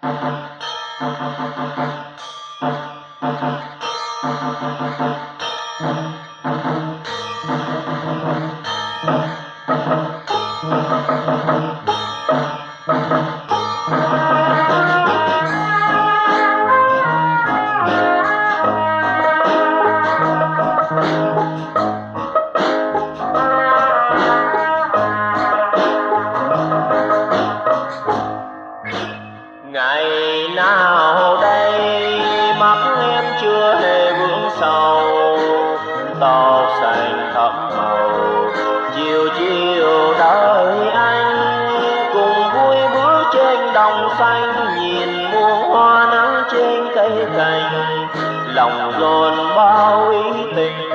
Ngày nào đây mắt em chưa hề vướng sầu, tóc xanh thẫm màu chiều chiều đợi anh, cùng vui bước trên đồng xanh, nhìn muôn hoa nắng trên cây cành, lòng dồn bao ý tình.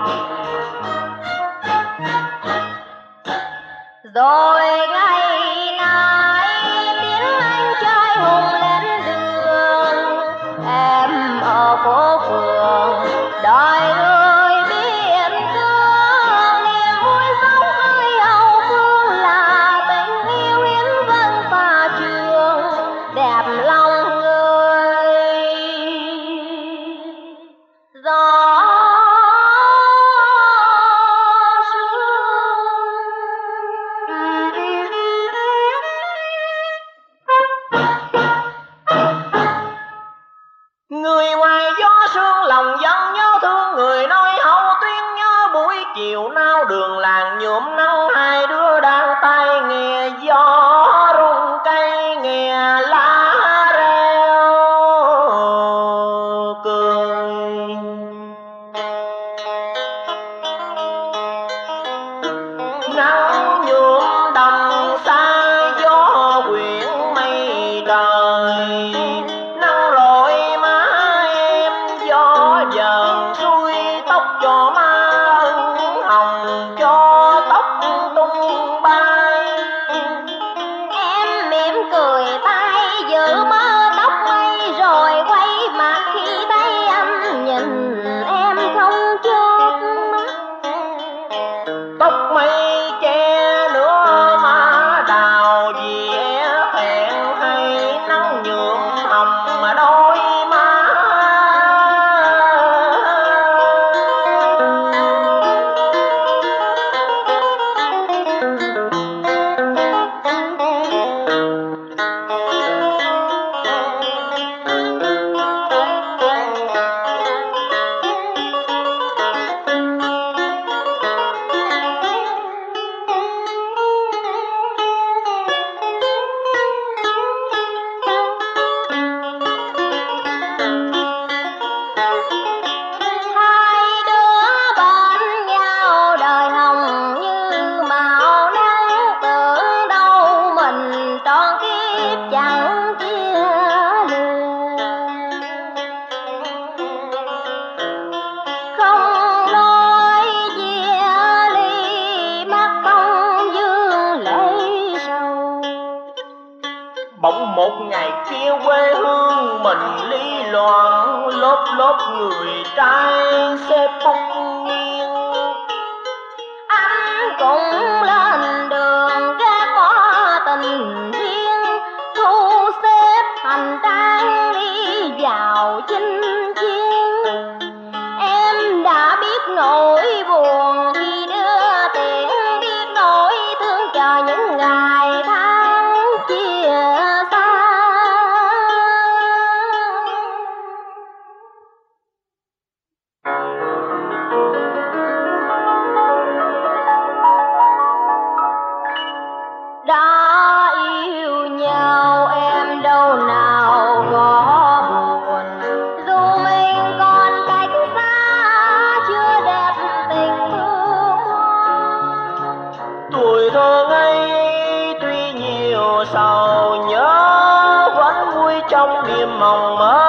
Rồi ngày nay tiếng anh trai hùng lên đường, em ở phố phường đòi người biển tương, niềm vui sống khơi hậu phương là tình yêu hiến vâng pha trường, đẹp lòng người gió. Người ngoài gió sương lòng dân nhớ thương, người nói hậu tuyên nhớ buổi chiều nao đường làng nhuộm nắng, hai đứa đang tay nghe gió rung cây, nghe lá reo cười. Nắng nhuộm đầm xa gió quyện mây trời, nắng rồi má em gió dần xuôi tóc cho má ửng hồng, cho tóc tung bay. Em mỉm cười tay giữ mớ tóc mây rồi quay mặt khi thấy anh nhìn em không chớp mắt. Tóc mây che nửa má đào vì e thẹn, hay nắng nhuộm hồng mà đôi má. Hai đứa bên nhau đời hồng như màu nắng, tưởng đâu mình trọn kiếp chẳng chia lìa. Không nói chia ly mắt không dương lệ sầu. Bỗng một ngày kia quê hương mình ly loạn, lốp lốp người trai xếp bốc nghiêng. Anh cũng lên đường gác bỏ tình riêng, thu xếp hành trang đi vào chinh chiến. Em đã biết nỗi buồn khi đưa tiễn, biết nỗi thương chờ những ngày tháng chia xa. Đã yêu nhau em đâu nào có buồn, dù mình còn cách xa chưa đẹp tình thương hoa. Tuổi thơ ngây tuy nhiều sầu nhớ, vẫn vui trong niềm mộng mơ.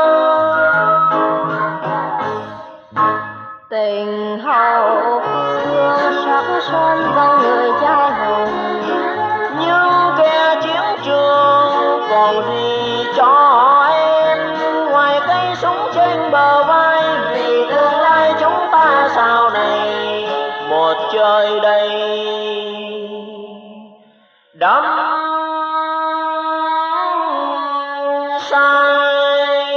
Tình hậu phương sắc xuân vâng người trai hùng, Nhưng kẻ chiến trường còn gì cho em, ngoài cây súng trên bờ vai, vì tương lai chúng ta sau này một trời đầy đắm sai.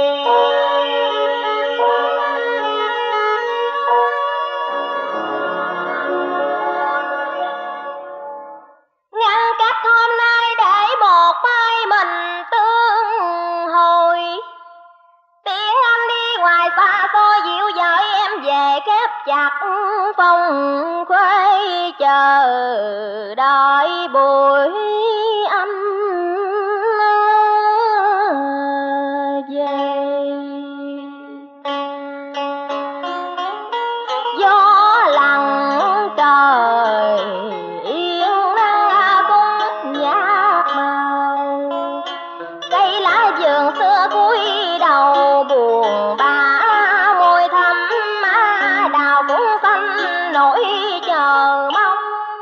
Ngăn cách hôm nay để một mai mình tương hồi. Tiễn anh đi ngoài xa xôi dịu dợi em về khép chặt phòng khuê chờ đợi buổi anh về. Gió lặng trời yên nắng cũng nhạt màu, cây lá vườn xưa cúi đầu buồn bã môi thắm má đào cũng xanh nỗi chờ mong.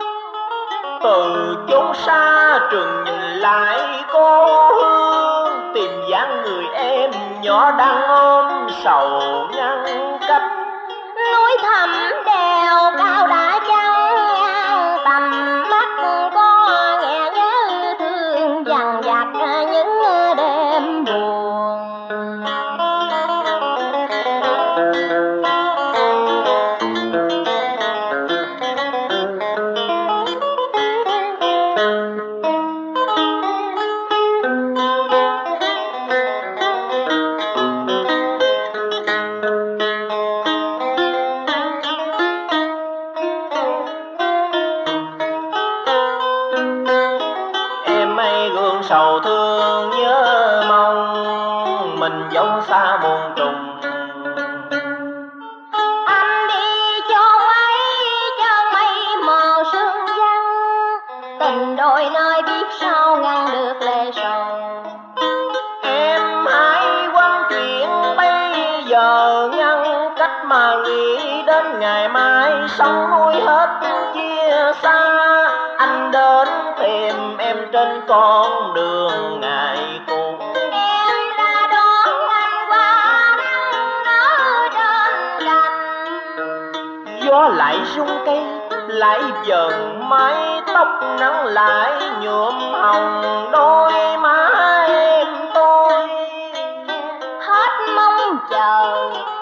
Từ chốn xa trường nhìn lại cô hương, tìm dáng người em nhỏ đang ôm sầu ngăn cách. Núi thẳm đèo cao đã trắng ngang tầm mắt, có nghe nhớ thương dằn vặt những đêm buồn. Sầu thương nhớ mong mình dấu xa muôn trùng. Anh đi chốn ấy chân mây mờ sương vắng, tình đôi nơi biết sao ngăn được lệ sầu. Em hãy quên chuyện bây giờ ngăn cách mà nghĩ đến ngày mai sống nuối hết chia xa. Anh đến tìm em trên con đường ngày cũ. Em ra đón anh qua nắng nở trên cành. Gió lại rung cây lại dần mái tóc nắng lại nhuộm hồng đôi má em tôi. Hết mong chờ